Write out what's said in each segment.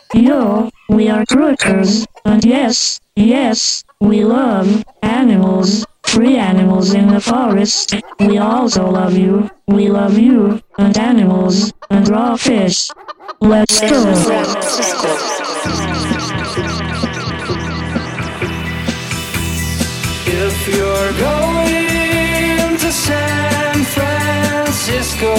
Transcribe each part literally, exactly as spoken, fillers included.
yo, we are truckers, and yes, yes, we love animals, free animals in the forest. We also love you, we love you, and animals, and raw fish. Let's go. If you're going to San Francisco,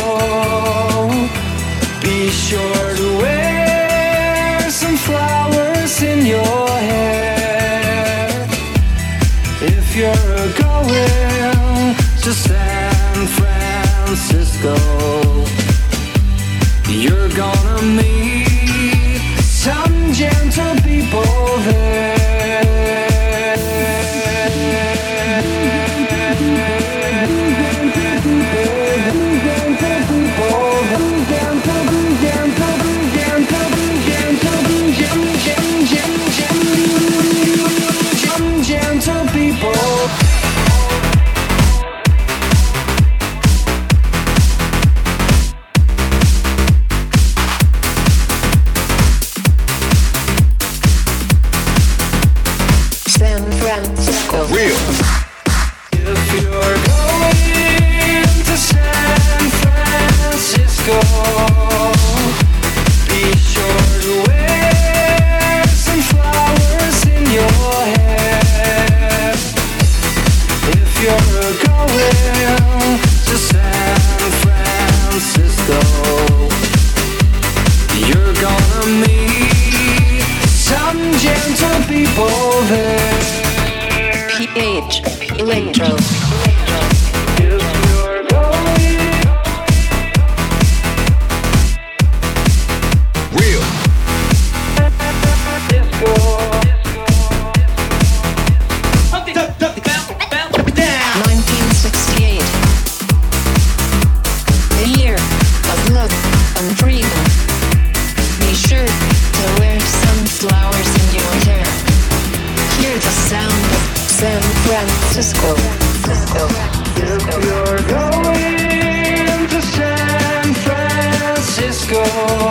be sure to wear some flowers in your hair. If you're going to San Francisco, you're gonna meet some gentle people there. Gentle people. San Francisco. Real. If you're going to San Francisco, be sure to wear some flowers in your hair. If you're going to San Francisco, you're gonna meet some gentle people there. P H Electro. If you're going real nineteen sixty-eight. A year of love and freedom. Be sure to wear some flowers in your hair. Hear the sound of San Francisco. If you're going to San Francisco,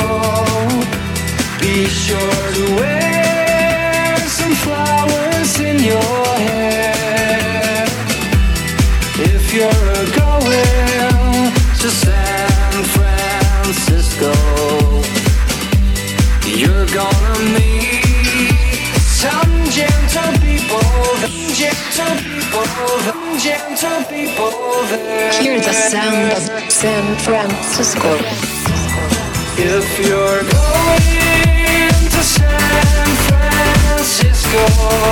be sure to wear some flowers in your hair. If you're going to San Francisco, you're gonna meet some gentle people, gentle people, gentle people there. Hear the sound of San Francisco. If you're going to San Francisco,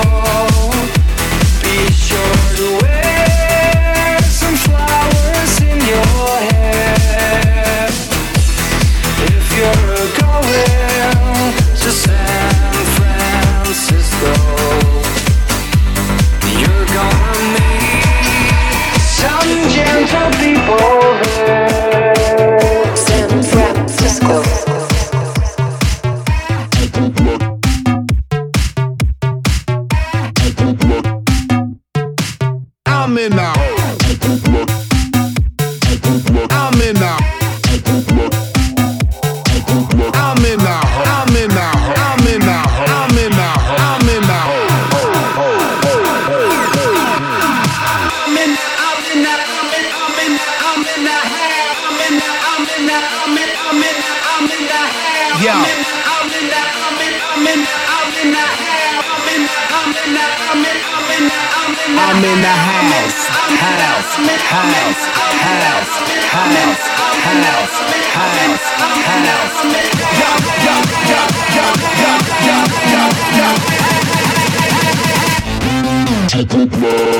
be sure to wear some flowers in your hair. If you're going to San Francisco, you're gonna meet some gentle people there. San Francisco. I'm in now. I'm in now. I'm in now. I'm in now. I'm in now. I'm in now. I'm in now. I'm in. I'm in that. I'm in. I'm in. I'm in that. I'm in that. I'm in that. I'm in. I'm in. I'm in that. Yeah. I'm in that. I'm in. I'm in. I'm in that. I'm in. I'm in that. I'm in. I'm in that. I'm in the house, house, house, house, house, house, house, house. Yo, yo, yo, yo, yo, yo, yo, yo. Take it low.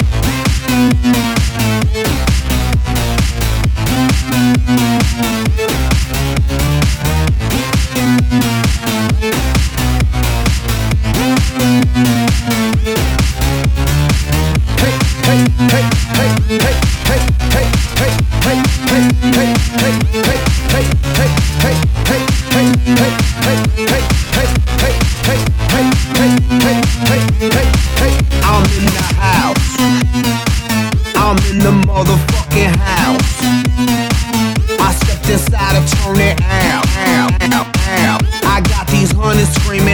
I'm in the house. I'm in the motherfucking house. I stepped inside of Tony out, out, out, out. I got these hundreds screaming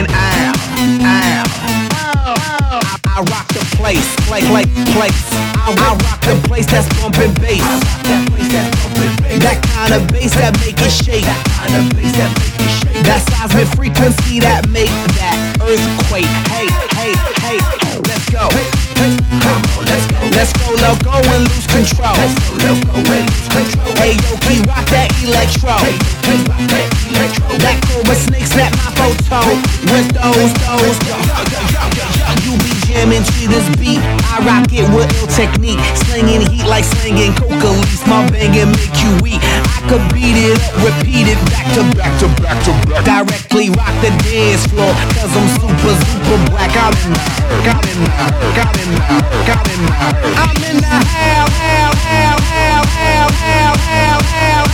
place. I rock the place that's bumping bass. That kind of bass that make it shake. That seismic frequency that make that earthquake. Hey, hey, hey, let's go. Let's go, now go and lose control. Hey, yo, keep rock that electro. That Cobra Snake snap my photo with those, those. You be jamming to this beat. I rock it with ill technique. Slinging heat like slinging coca leaves. My banging make you weak. I could beat it up, repeat it back to back to back to back. Directly rock the dance floor. Cause I'm super, super black. I'm in the got in the got in the got in the I'm in the hell, hell, hell, hell, hell, hell, hell, hell,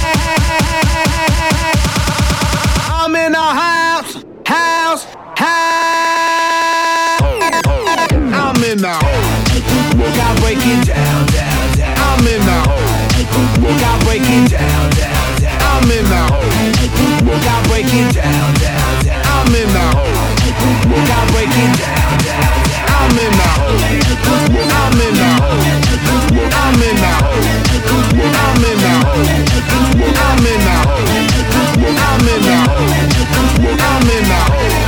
hell. I'm in the house, house, house. I'm in the gotta break it down, down, down. I'm in the gotta break it down, down, down. I'm in the gotta break it down, down, down. I'm in the gotta break it down, down, down. I'm in the I'm in the I'm in the I'm in the I'm in the I'm in the I'm in the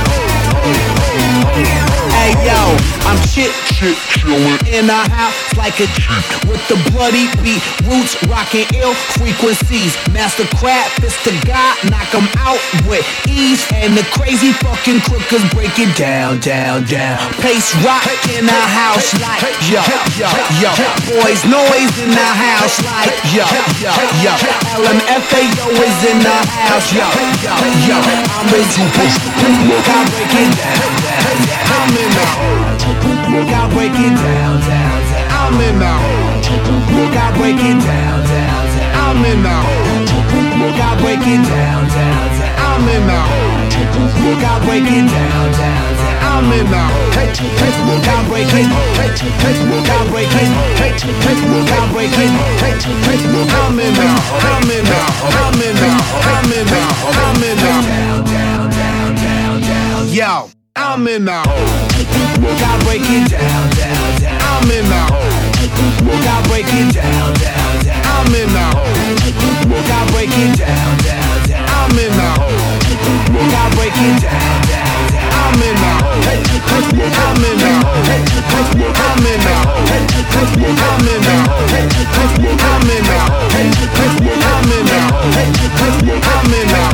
Hey yo, I'm shit, shit, chillin' in the house like a with the bloody beat, roots rockin' ill frequencies. Master crab, fist to God, knock 'em out with ease. And the crazy fucking crookers break it down, down, down. Pace rock in the house like yo, yo, yo. Boys noise in the house like yo, yo, yo. L M F A O is in the house, yo, yo, yo. I'm in super, gotta break it down, down, down. I'm in the gotta break it down, down, down. I'm in the gotta break it down, down, down. I'm in the gotta break it down, down, down. I'm in the gotta break it down, down, down. I'm in the gotta break it, gotta break it, gotta break it. I'm in the, I'm in the, I'm in the, I'm in the, I'm in the down, down, down, down, down. Yo. I'm in the gotta break it down, down, down. I'm in the gotta break it down, down, down. I'm in the gotta break it down, down, down. I'm in the gotta break it down, down, down. I'm in the I'm in the I'm in the I'm in the I'm in the I'm in the I'm in the I'm in the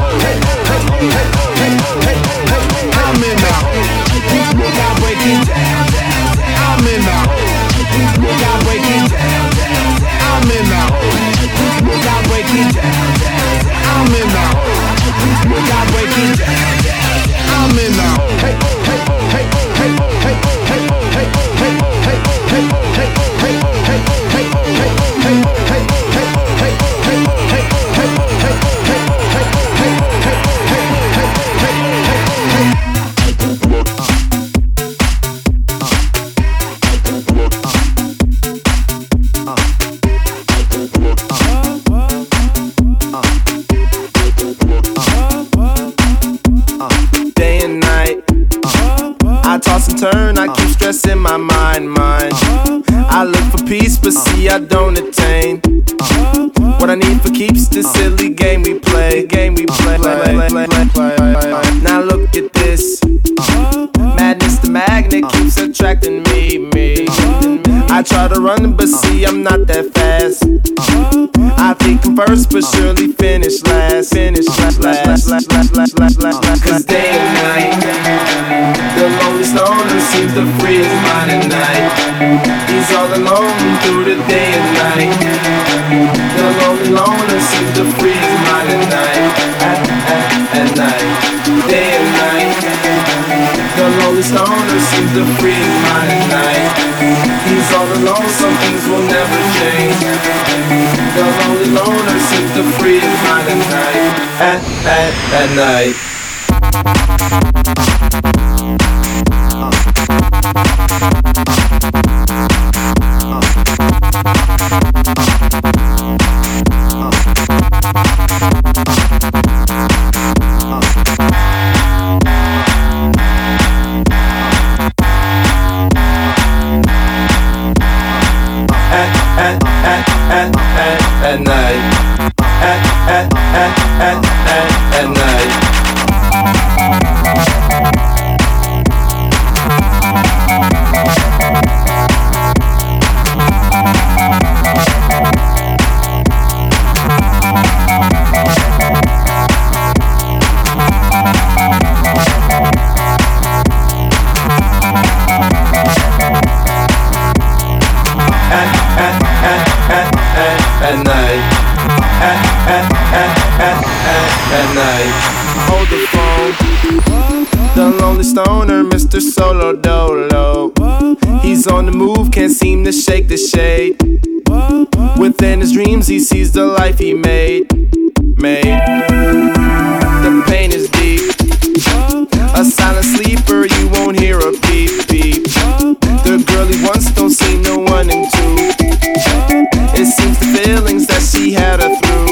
gotta break it down, down, down. I'm in the gotta break it down, down, down. I'm in the gotta break it down, down, down. I'm in the gotta break it down, down, down. I'm in the hey hey hey hey hey hey hey hey hey hey hey turn, I keep stressing my mind, mind. I look for peace, but see I don't attain. What I need for keeps this silly game we play, game we play. Now look at this, madness, the magnet keeps attracting me, me. I try to run, but see I'm not that fast. I think I'm first, but surely finish last, finish last, last, last, last, last, last, last. Cause day and night, the lonely stoner seems to free his mind at night. He's all alone through the day and night. The lonely loner seems to free his mind at night, at, at, at night, day and night. The lonely stoner seems to free his mind at night. He's all alone, some things will never change. The lonely loner seems to free his mind at night, at, at, at night. at, at, at night. Hold the phone. The lonely stoner, Mister Solo Dolo. He's on the move, can't seem to shake the shade. Within his dreams, he sees the life he made. Made. The pain is deep. A silent sleeper, you won't hear a beep beep. The girl he wants don't seem to one and two. It seems the feelings that she had her through.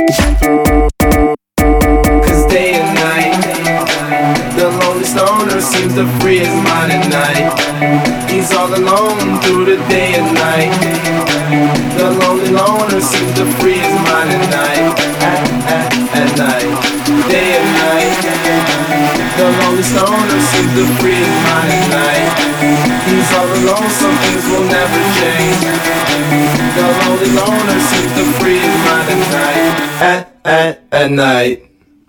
Cause day and night, the lonely stoner seems to free his mind at night. He's all alone through the day and night. The lonely loner seems to free his mind at night. At, at, at night, day and night. The lonely stoner seems to free his mind at night. He's all alone, some things will never change. The lonely loner seems to free his mind at night. At, at, at night.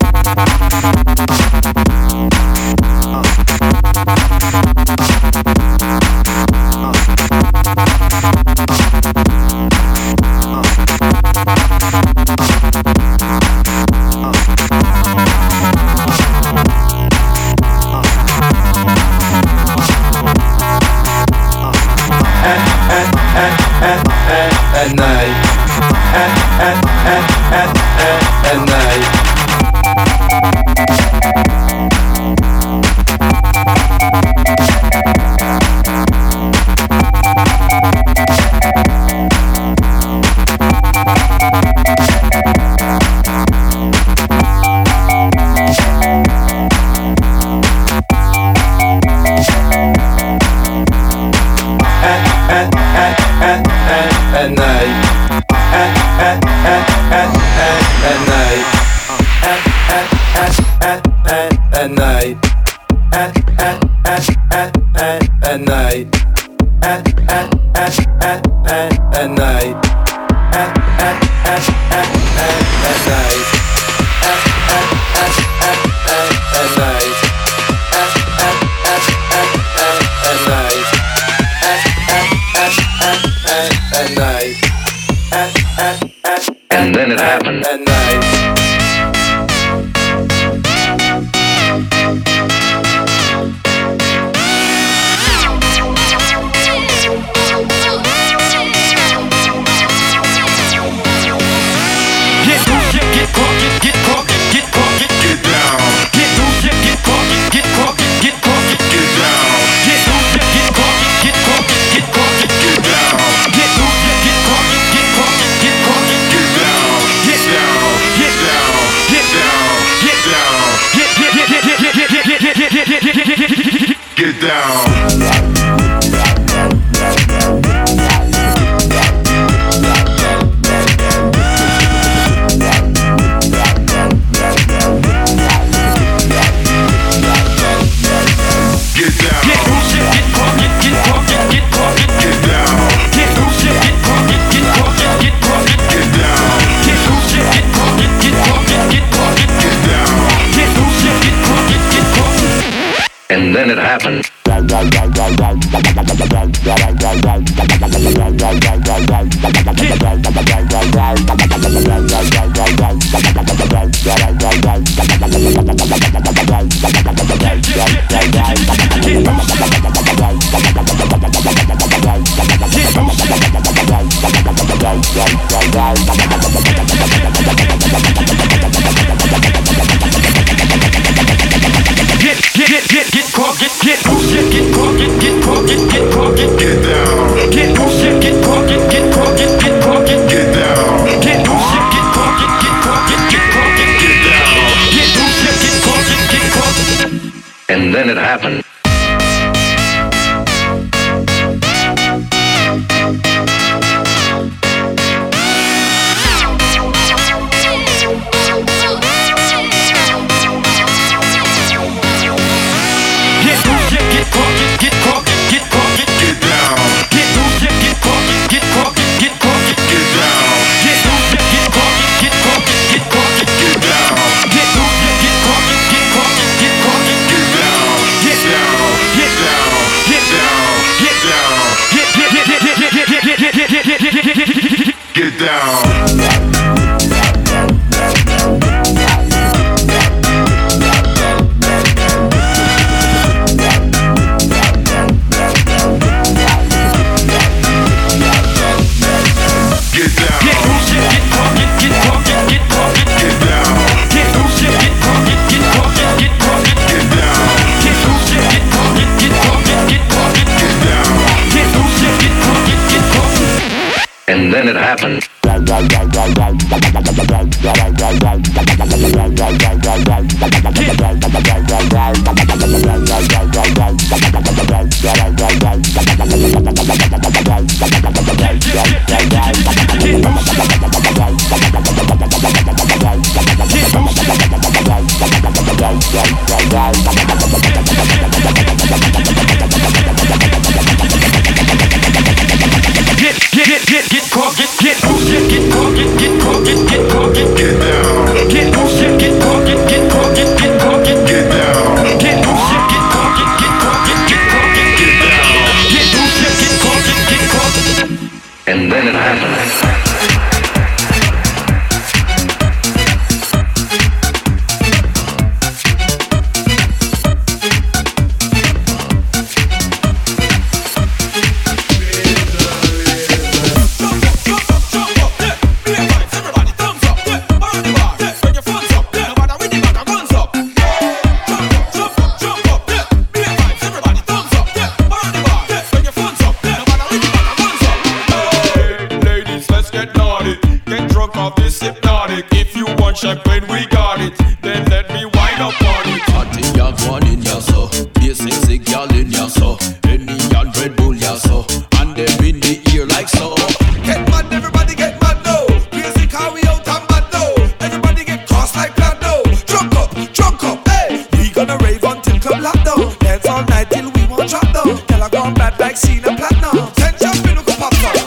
At night, at, at, at, at, at, at night. At night, at, at, at, at, at, at night, at, at, at, at, at night, at, at, at, at, at, at night, at, at, at, at, at, at night, at, at, at, at, at, at night, at, at, at, at, at, at night, at, at, at, at, at, at night, at, at, at, at, at night. At, at, at, and then it happened. At night. Get loose, get crunk, get crunk, get crunk, get down. Get loose, get crunk, get crunk, get crunk, get down. Get loose, get crunk, get crunk, get crunk, get down. Get loose, get crunk, get crunk, get crunk, get down. Get down, get down, get down, get down. Get get get get get get get get get get get get down. And then it happened. Get get get get crunk, get get loose, get crunk, get get crunk, get get crunk, get get down. Get loose, get crunk, get get crunk, get get crunk, get get down. Get loose, get crunk, get get crunk, get get crunk, get get down. Get loose, get crunk, get get crunk. And then it happened. Get down. happen. Get, get, get, get, get caught, get, get loose, get, get caught, get, get caught, get, get caught, get, get down. Get loose, get, get caught, get, get caught, get, get caught, get, get down. Get loose, get, get caught, get, get caught, get, get caught, get, get down. Get loose, get, get caught, get, get caught. And then it happened. Champagne, we got it. Then let me wind up on it. Party, ya one in ya so. Be a sexy girl in ya so. Any and Red Bull ya so. And them in the ear like so. Get mad, everybody get mad now. Music how we out and bad now. Everybody get cross like that now. Drunk up, drunk up, hey. We gonna rave until club lockdown. Dance all night till we won't drop down. Tell I gone bad like Cena Platinum. Ten jump in, look up, pop up.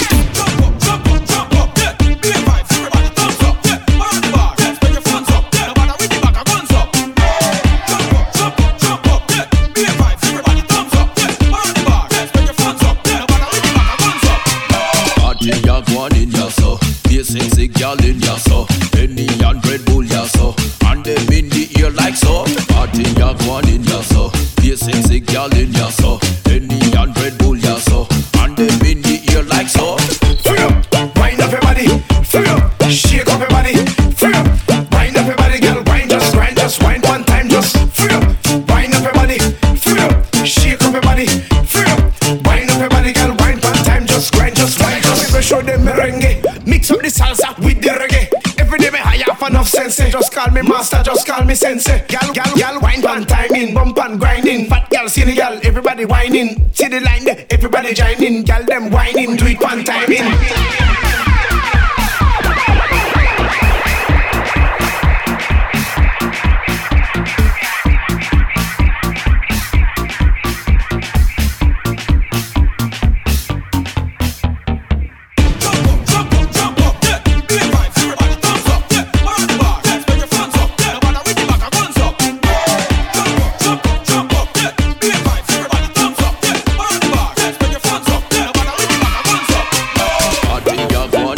Sexy girl in ya so. Any and Red Bull ya so. And them in the ear like so. Party ya one in ya so. Be a sexy girl in ya so. Any and Red Bull ya so. And them in the ear like so. Free up, wind up your body. Free up, shake up your body. Free up, wind up your body, girl. Wind just, grind just, wind one time just. Free up, wind up your body. Free up, shake up your body. Free up, wind up your body, girl. Wind one time just, grind just, wind just. We show them merengue. Mix up the salsa with the reggae. Every day me high off enough sense. Just call me master, just call me sensei. Gal, gal, gal, wine pan timing, bump and grinding. Fat gal, see the gal, everybody whining. See the line there, everybody joining. Gal them whining, do it pan timing. Party ya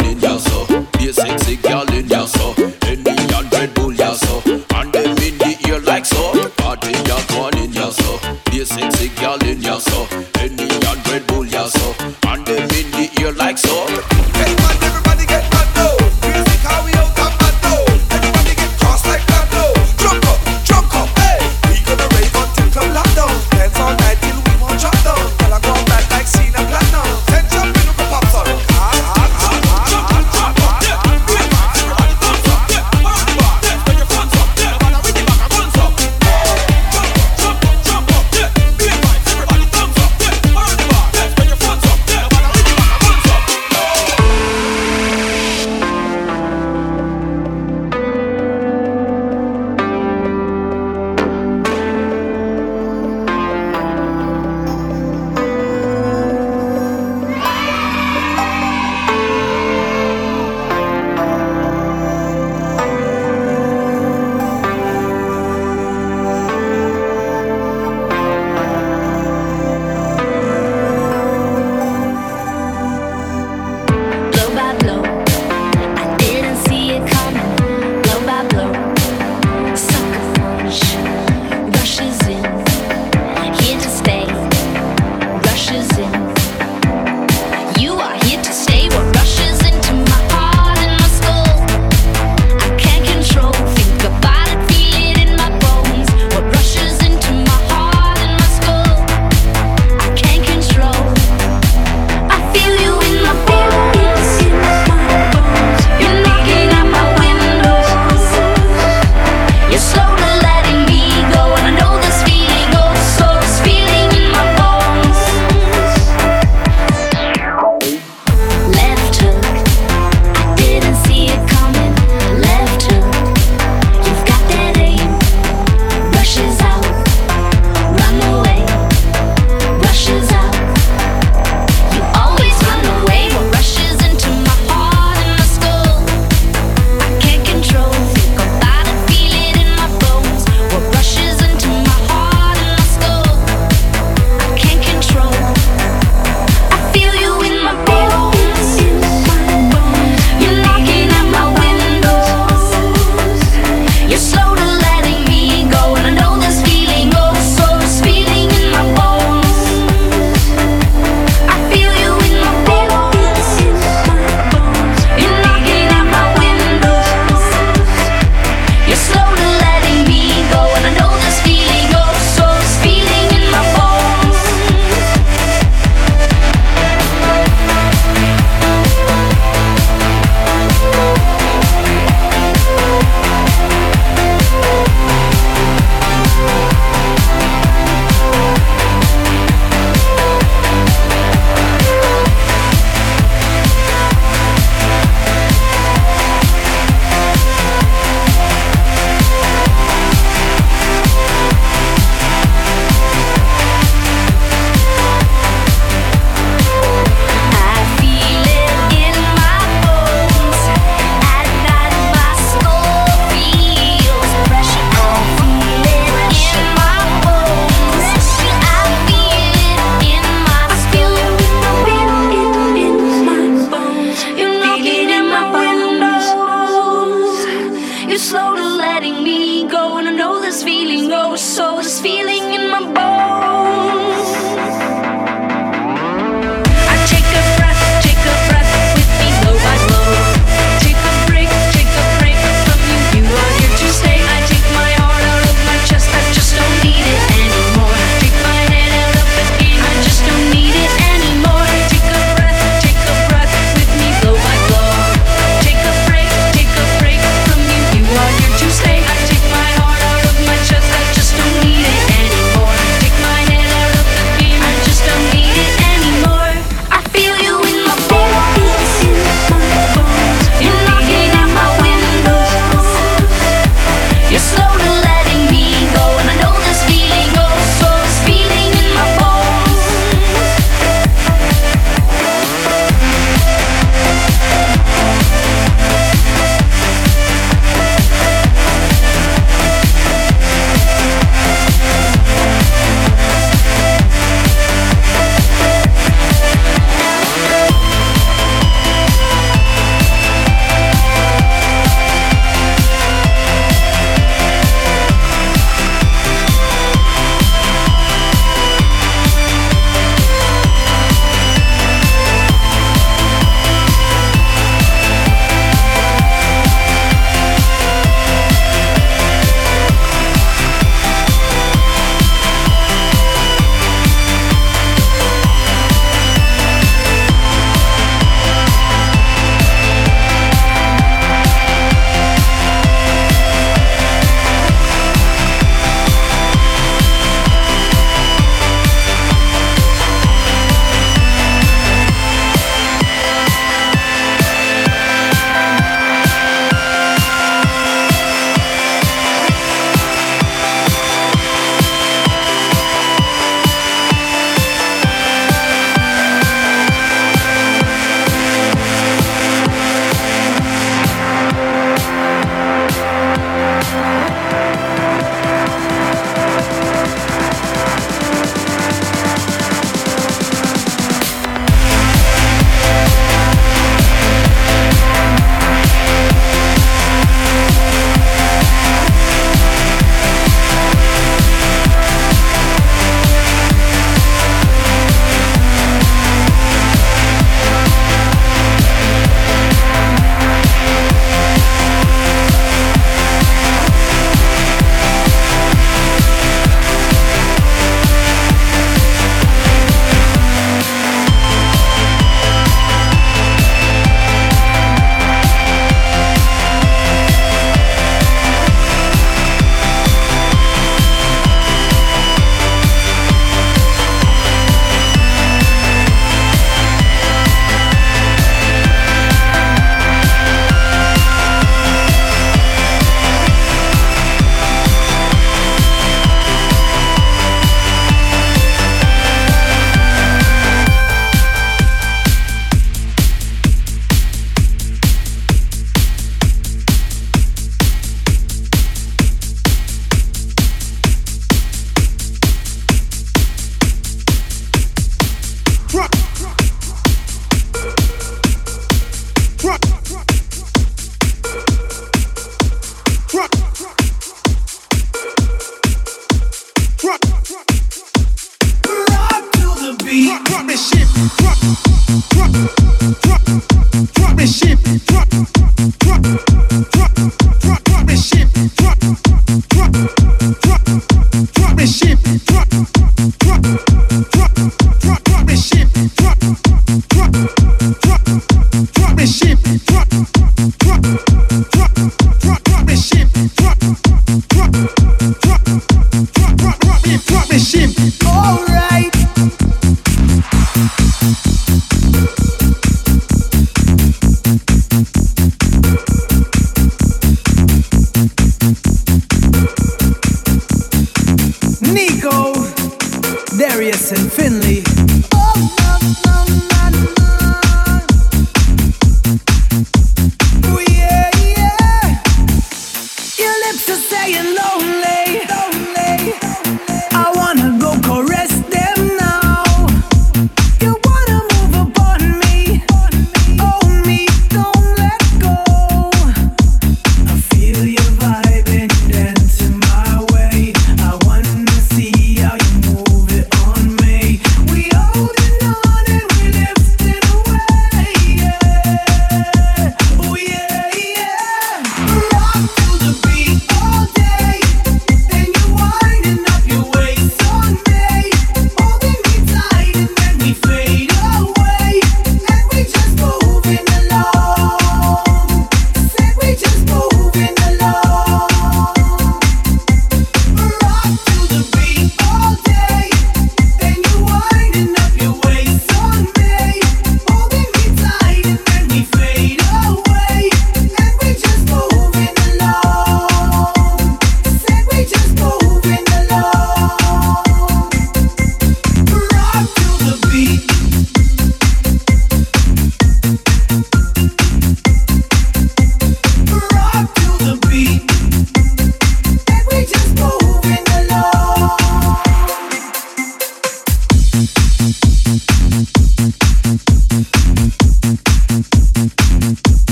oh so this feeling in my bones. I take a breath, take a breath with me blow by blow. Take a break, take a break from you, you are here to stay. I take my heart out of my chest, I just don't need it anymore. Take my head out of the game, I just don't need it anymore. Take a breath, take a breath with me blow by blow. Take a break, take a break from you, you are here to stay. I take my heart out of my chest, I just don't need it anymore. Take my head out of the game, I just don't need it anymore. I feel you in my bones, you're knocking at my window. You're slowly letting me go, and I know this feeling goes, so this feeling in my bones. I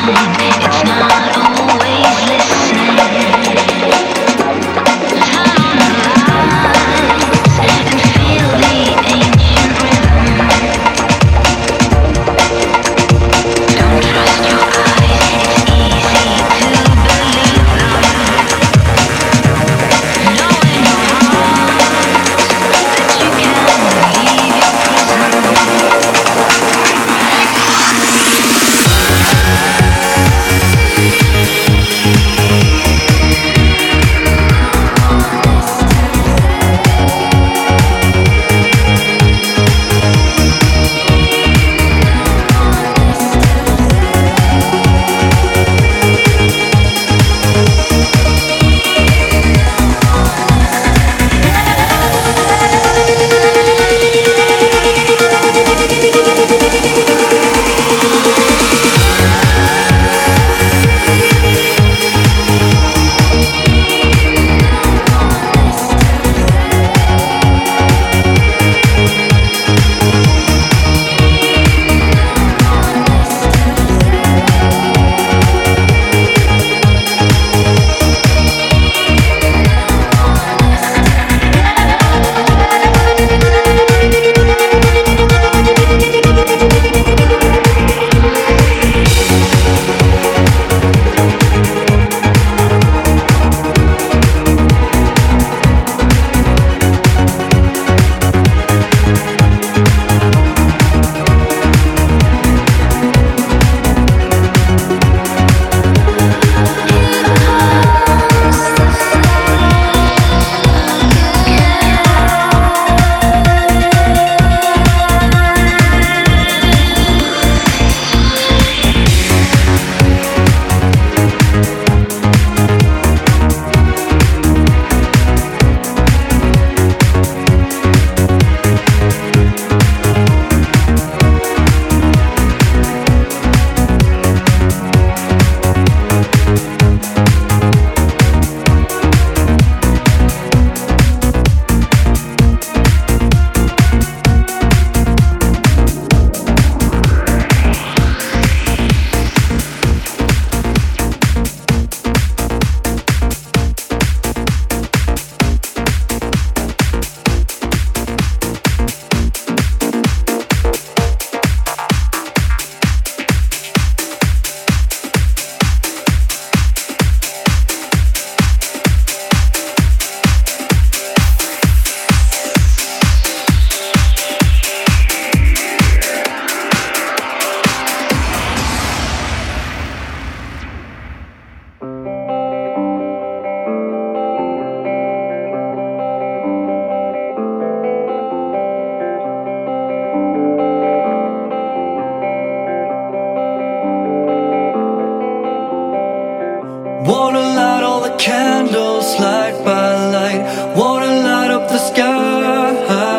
Wanna light all the candles light by light. Wanna light up the sky.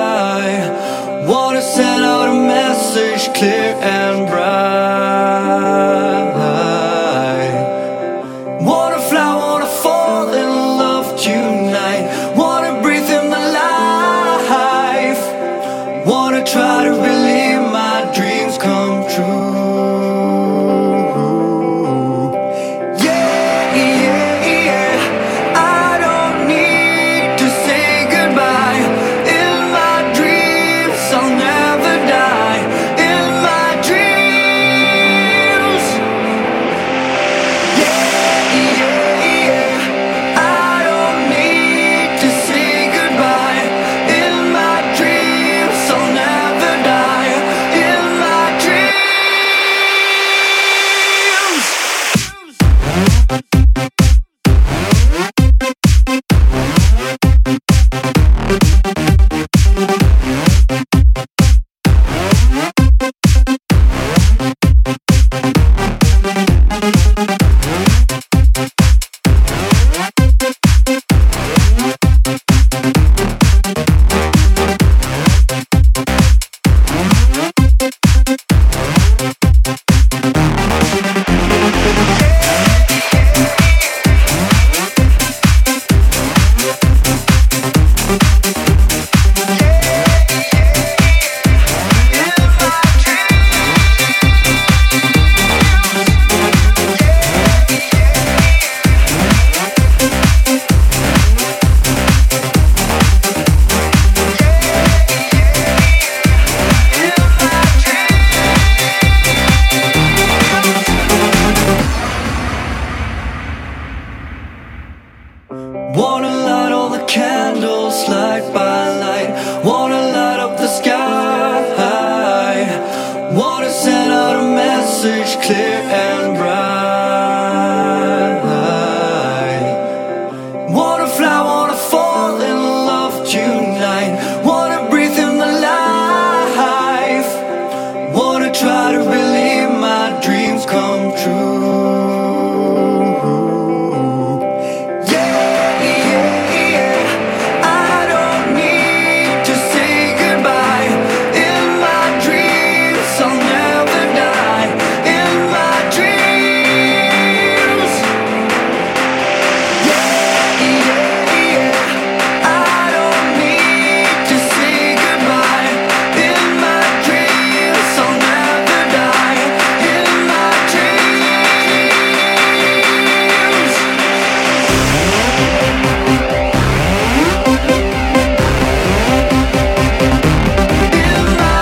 Wanna send out a message clear and bright. Wanna fly, wanna fall in love tonight. Wanna breathe in the life. Wanna try to believe my dreams come true. I don't message clear and bright. Wanna fly, wanna fall in love tonight. Wanna breathe in the life. Wanna try to believe my dreams come true. Yeah, yeah, yeah. I don't need to say goodbye. In my dreams, I'll never die. In my dreams. Yeah, yeah, yeah. I don't need to say goodbye. In my dreams, I'll never die. In my dreams. In my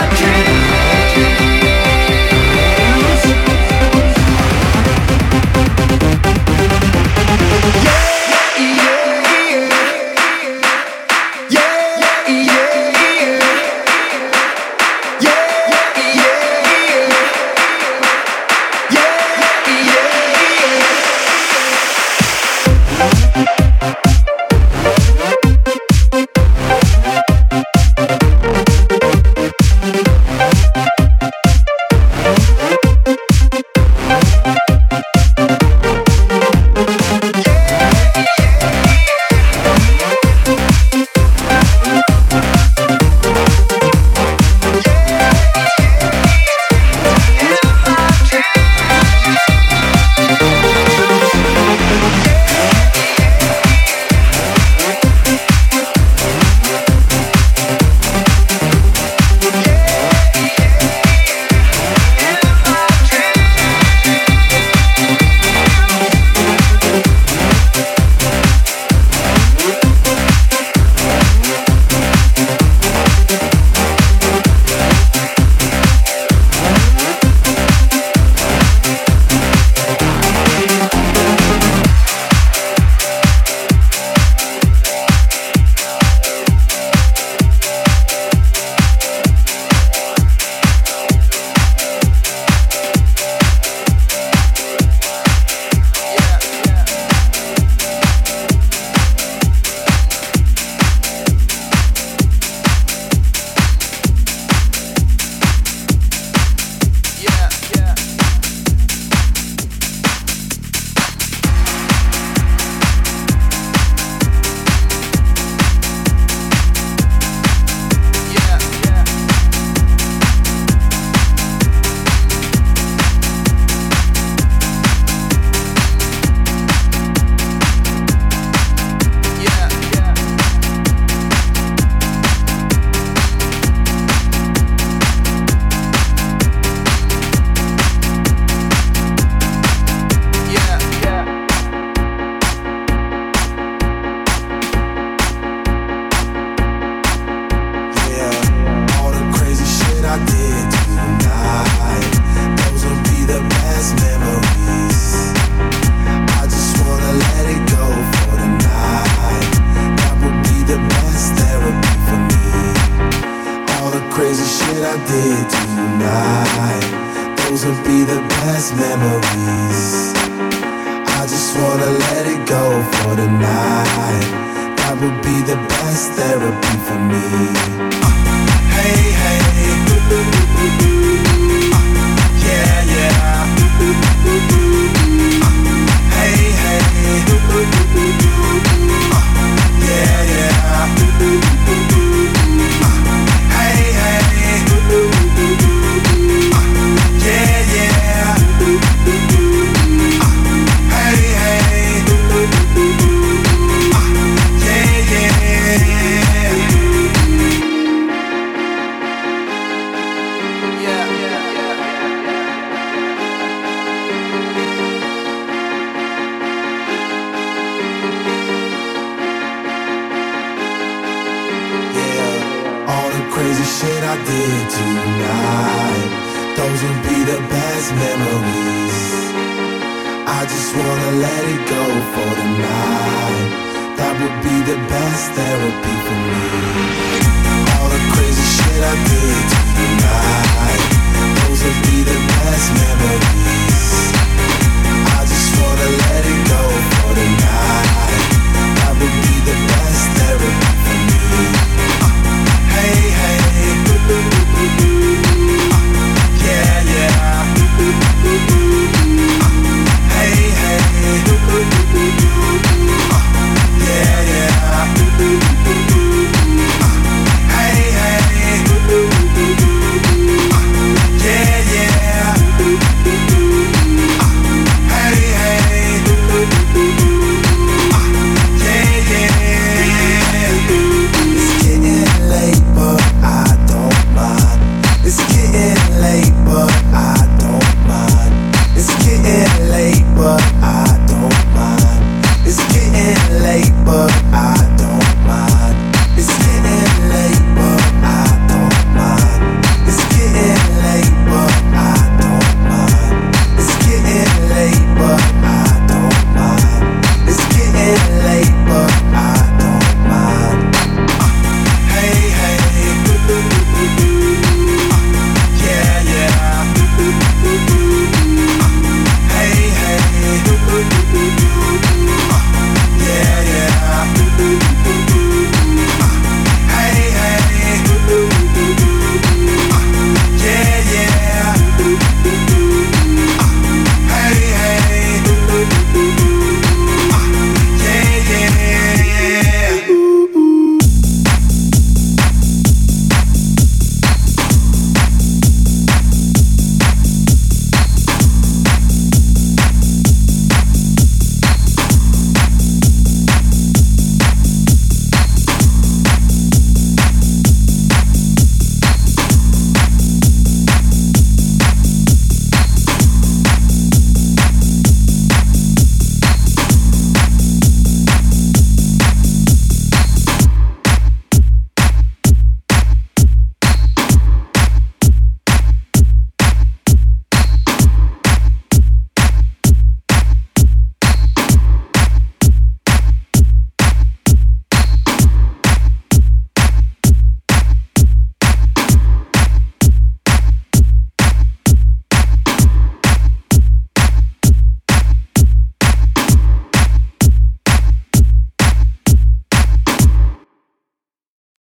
All the crazy shit I did tonight, those would be the best memories.